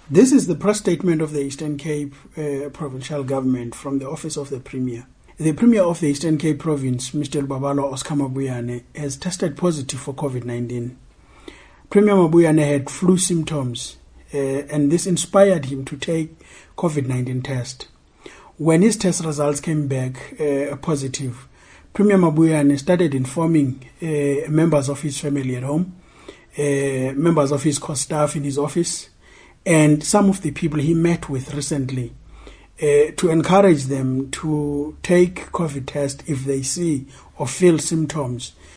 This is the press statement of the Eastern Cape Provincial Government from the Office of the Premier. The Premier of the Eastern Cape Province, Mr. Lubabalo Oscar Mabuyane, has tested positive for COVID-19. Premier Mabuyane had flu symptoms, and this inspired him to take COVID-19 test. When his test results came back positive, Premier Mabuyane started informing members of his family at home, members of his core staff in his office, and some of the people he met with recently to encourage them to take COVID test if they see or feel symptoms